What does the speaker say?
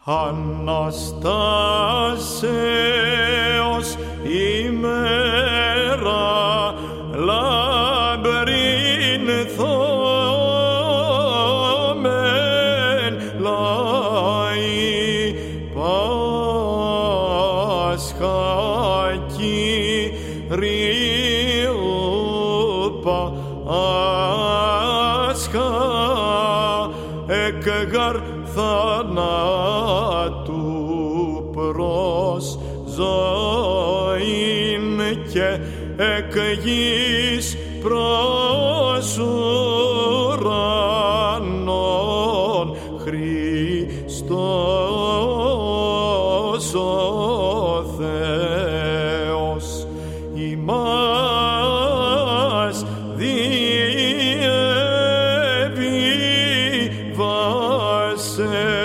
Αναστάσεως ημέρα λαμπρινθόμεν λαοί Πάσχα Κυρίου Πάσχα εκ γαρ θανάτου προς ζωήν και εκ γης προς ουρανόν Χριστός ο Θεός ημάς διεβίβασε